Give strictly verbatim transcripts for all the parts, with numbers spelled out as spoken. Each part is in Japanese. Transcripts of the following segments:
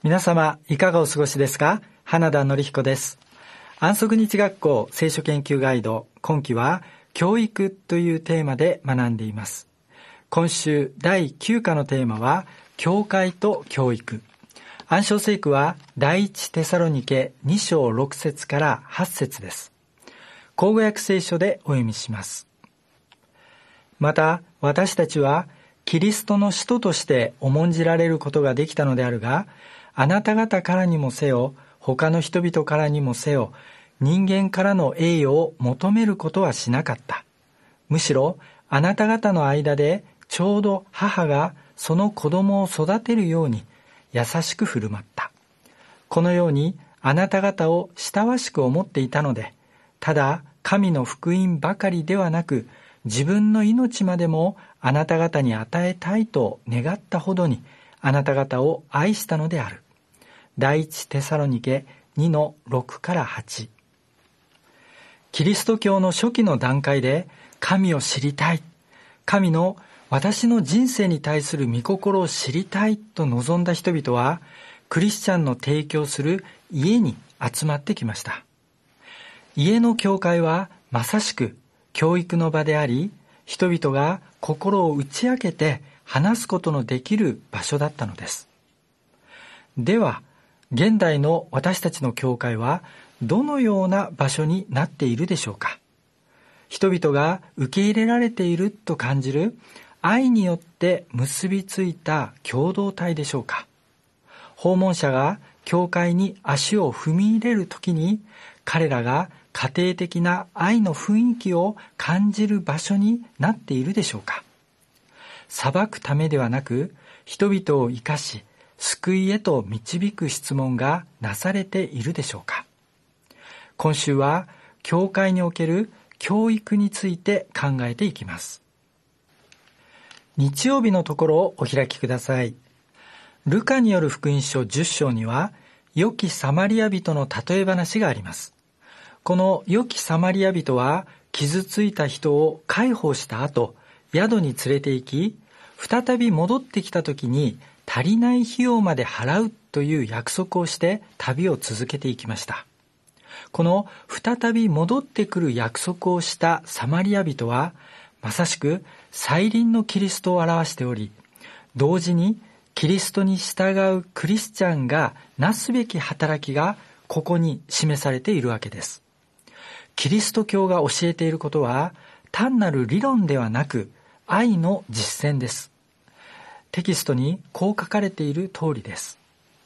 皆様いかがお過ごしですか？花田典彦です。安息日学校聖書研究ガイド、今期は教育というテーマで学んでいます。今週だいきゅう課のテーマは教会と教育。暗唱聖句は第一テサロニケに章ろく節からはち節です。口語訳聖書でお読みします。また私たちはキリストの使徒として重んじられることができたのであるが、あなた方からにもせよ、他の人々からにもせよ、人間からの栄誉を求めることはしなかった。むしろあなた方の間でちょうど母がその子供を育てるように優しく振る舞った。このようにあなた方を親しく思っていたので、ただ神の福音ばかりではなく、自分の命までもあなた方に与えたいと願ったほどにあなた方を愛したのである。第一テサロニケにのろくからはち。キリスト教の初期の段階で神を知りたい、神の私の人生に対する御心を知りたいと望んだ人々は、クリスチャンの提供する家に集まってきました。家の教会はまさしく教育の場であり、人々が心を打ち明けて話すことのできる場所だったのです。では、現代の私たちの教会はどのような場所になっているでしょうか？人々が受け入れられていると感じる愛によって結びついた共同体でしょうか？訪問者が教会に足を踏み入れるときに、彼らが家庭的な愛の雰囲気を感じる場所になっているでしょうか？裁くためではなく、人々を生かし救いへと導く質問がなされているでしょうか？今週は教会における教育について考えていきます。日曜日のところをお開きください。ルカによる福音書じゅっ章には、良きサマリア人の例え話があります。この良きサマリア人は、傷ついた人を介抱した後、宿に連れて行き、再び戻ってきた時に足りない費用まで払うという約束をして旅を続けていきました。この再び戻ってくる約束をしたサマリア人は、まさしく再臨のキリストを表しており、同時にキリストに従うクリスチャンがなすべき働きがここに示されているわけです。キリスト教が教えていることは単なる理論ではなく愛の実践です。テキストにこう書かれている通りです。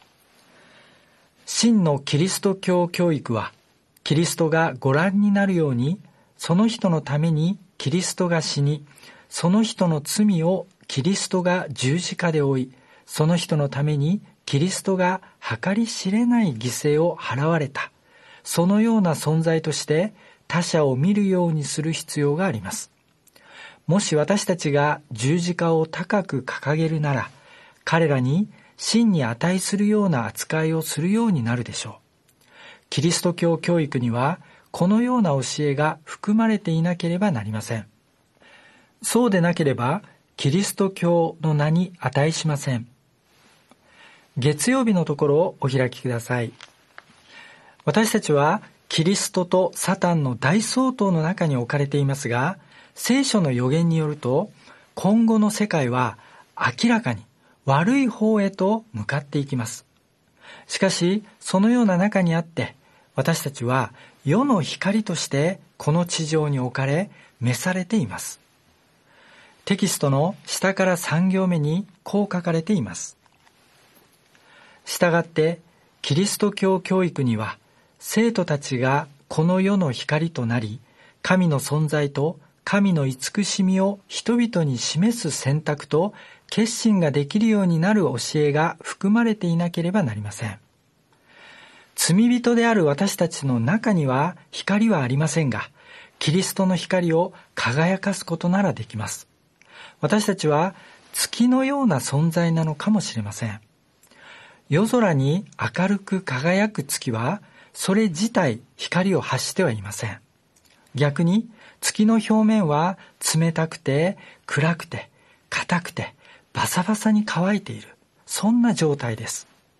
真のキリスト教教育は、キリストがご覧になるように、その人のためにキリストが死に、その人の罪をキリストが十字架で負い、その人のためにキリストが計り知れない犠牲を払われた。そのような存在として他者を見るようにする必要があります。もし私たちが十字架を高く掲げるなら、彼らに真に値するような扱いをするようになるでしょう。キリスト教教育にはこのような教えが含まれていなければなりません。そうでなければキリスト教の名に値しません。月曜日のところをお開きください。私たちはキリストとサタンの大相当の中に置かれていますが、聖書の予言によると、今後の世界は明らかに悪い方へと向かっていきます。しかし、そのような中にあって、私たちは世の光としてこの地上に置かれ、召されています。テキストの下からさん行目にこう書かれています。したがって、キリスト教教育には、生徒たちがこの世の光となり、神の存在と神の慈しみを人々に示す選択と決心ができるようになる教えが含まれていなければなりません。罪人である私たちの中には光はありませんが、キリストの光を輝かすことならできます。私たちは月のような存在なのかもしれません。夜空に明るく輝く月は、それ自体光を発してはいません。逆に月の表面は冷たくて暗くて硬くてバサバサに乾いている、そんな状態です。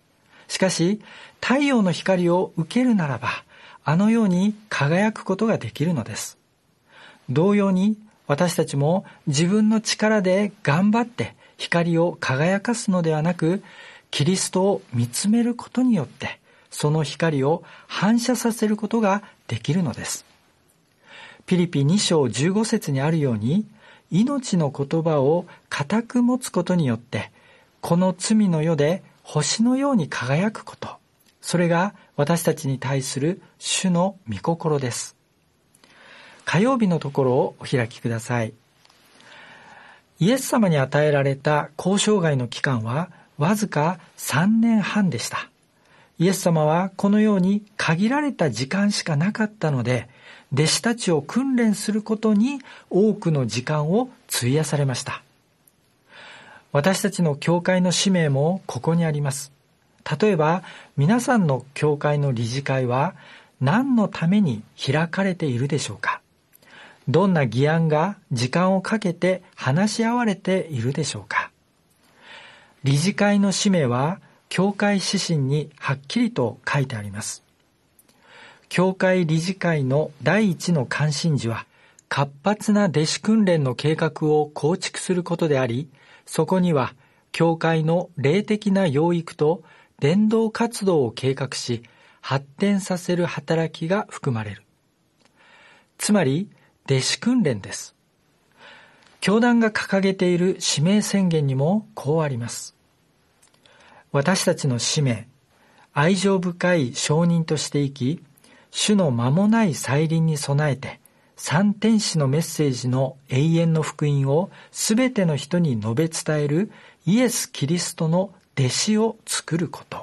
しかし、太陽の光を受けるならば、あのように輝くことができるのです。同様に、私たちも自分の力で頑張って光を輝かすのではなく、キリストを見つめることによって、その光を反射させることができるのです。ピリピに章じゅうご節にあるように、命の言葉を固く持つことによって、この罪の世で星のように輝くこと、それが私たちに対する主の御心です。火曜日のところをお開きください。イエス様に与えられた交渉外の期間はわずかさんねんはんでした。イエス様はこのように限られた時間しかなかったので、弟子たちを訓練することに多くの時間を費やされました。私たちの教会の使命もここにあります。例えば、皆さんの教会の理事会は何のために開かれているでしょうか？どんな議案が時間をかけて話し合われているでしょうか？理事会の使命は教会指針にはっきりと書いてあります。教会理事会の第一の関心事は、活発な弟子訓練の計画を構築することであり、そこには教会の霊的な養育と伝道活動を計画し、発展させる働きが含まれる。つまり、弟子訓練です。教団が掲げている使命宣言にもこうあります。私たちの使命、愛情深い証人として生き、主の間もない再臨に備えて、三天使のメッセージの永遠の福音をすべての人に述べ伝えるイエス・キリストの弟子を作ること。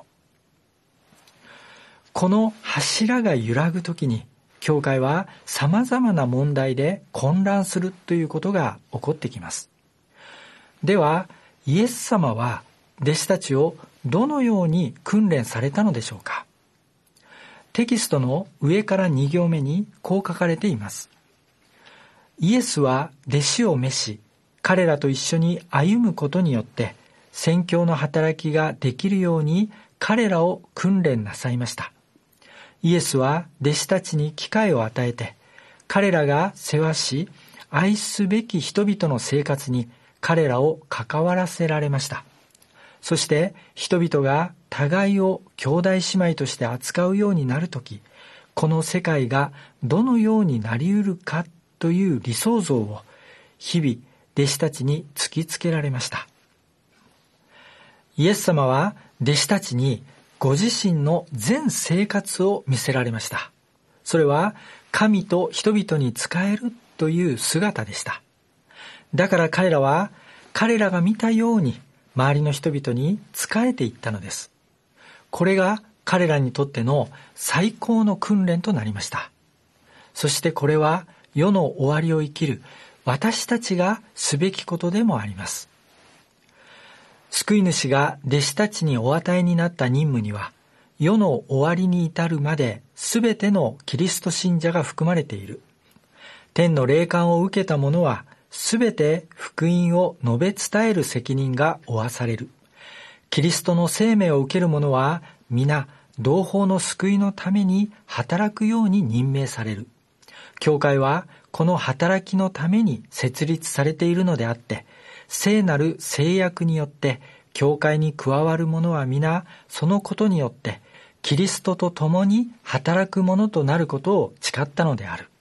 この柱が揺らぐときに、教会は様々な問題で混乱するということが起こってきます。では、イエス様は弟子たちをどのように訓練されたのでしょうか。テキストの上からに行目にこう書かれています。イエスは弟子を召し、彼らと一緒に歩むことによって、宣教の働きができるように彼らを訓練なさいました。イエスは弟子たちに機会を与えて、彼らが世話し、愛すべき人々の生活に彼らを関わらせられました。そして人々が互いを兄弟姉妹として扱うようになるとき、この世界がどのようになりうるかという理想像を日々弟子たちに突きつけられました。イエス様は弟子たちにご自身の全生活を見せられました。それは神と人々に仕えるという姿でした。だから彼らは彼らが見たように周りの人々に仕えていったのです。これが彼らにとっての最高の訓練となりました。そしてこれは世の終わりを生きる私たちがすべきことでもあります。救い主が弟子たちにお与えになった任務には、世の終わりに至るまで全てのキリスト信者が含まれている。天の霊感を受けた者は、全て福音を述べ伝える責任が負わされる。キリストの生命を受ける者は、皆、同胞の救いのために働くように任命される。教会は、この働きのために設立されているのであって、聖なる制約によって教会に加わる者は皆そのことによってキリストと共に働く者となることを誓ったのである。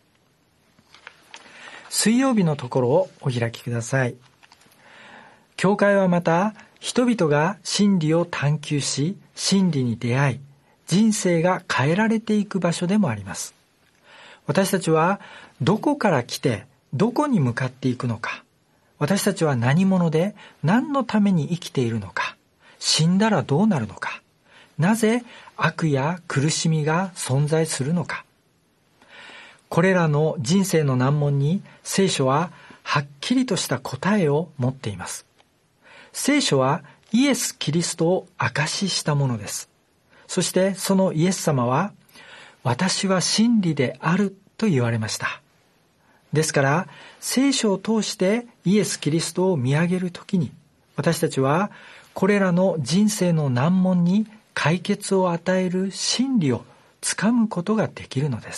水曜日のところをお開きください。教会はまた人々が真理を探求し、真理に出会い、人生が変えられていく場所でもあります。私たちはどこから来てどこに向かっていくのか、私たちは何者で何のために生きているのか、死んだらどうなるのか、なぜ悪や苦しみが存在するのか。これらの人生の難問に聖書ははっきりとした答えを持っています。聖書はイエス・キリストを証ししたものです。そしてそのイエス様は、私は真理であると言われました。ですから、聖書を通してイエス・キリストを見上げるときに、私たちはこれらの人生の難問に解決を与える真理をつかむことができるのです。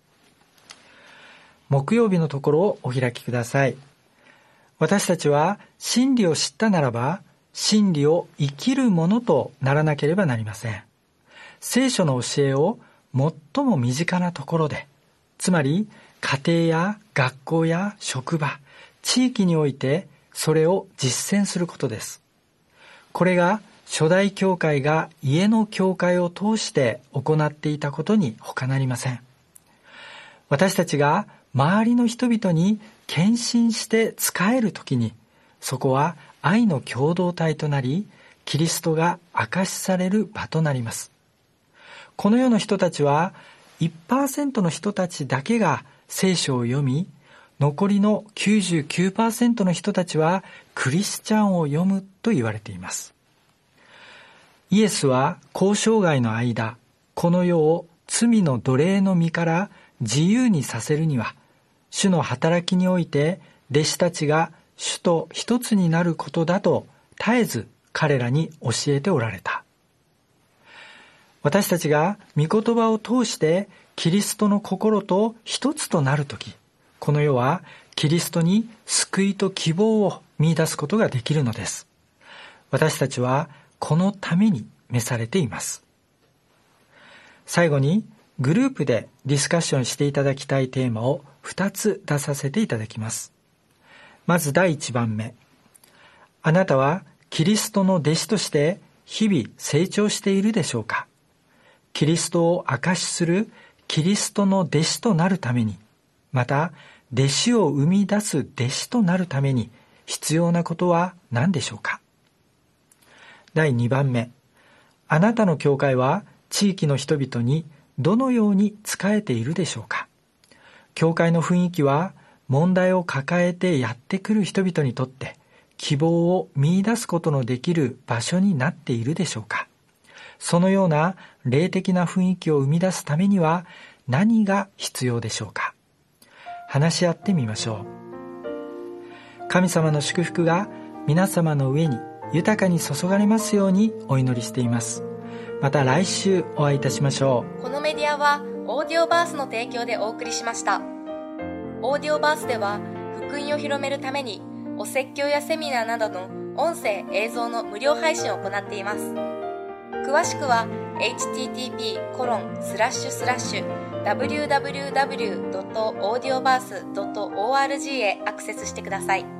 木曜日のところをお開きください。私たちは真理を知ったならば、真理を生きるものとならなければなりません。聖書の教えを最も身近なところで、つまり家庭や学校や職場、地域においてそれを実践することです。これが初代教会が家の教会を通して行っていたことに他なりません。私たちが周りの人々に献身して仕えるときに、そこは愛の共同体となり、キリストが証しされる場となります。この世の人たちは いちパーセント の人たちだけが聖書を読み、残りの きゅうじゅうきゅうパーセント の人たちはクリスチャンを読むと言われています。イエスは交渉外の間、この世を罪の奴隷の身から自由にさせるには、主の働きにおいて弟子たちが主と一つになることだと絶えず彼らに教えておられた。私たちが御言葉を通してキリストの心と一つとなるとき、この世はキリストに救いと希望を見出すことができるのです。私たちはこのために召されています。最後にグループでディスカッションしていただきたいテーマをふたつ出させていただきます。まずだいいちばんめ。あなたはキリストの弟子として日々成長しているでしょうか？キリストを証しするキリストの弟子となるために、また弟子を生み出す弟子となるために必要なことは何でしょうか？だいにばんめ。あなたの教会は地域の人々にどのように仕えているでしょうか？教会の雰囲気は問題を抱えてやってくる人々にとって希望を見出すことのできる場所になっているでしょうか？そのような霊的な雰囲気を生み出すためには何が必要でしょうか？話し合ってみましょう。神様の祝福が皆様の上に豊かに注がれますようにお祈りしています。また来週お会いいたしましょう。 このメディアはオーディオバースの提供でお送りしました。オーディオバースでは福音を広めるためにお説教やセミナーなどの音声映像の無料配信を行っています。詳しくは エイチティーティーピーコロンスラッシュスラッシュダブリューダブリューダブリュードットオーディオバースドットオーアールジー へアクセスしてください。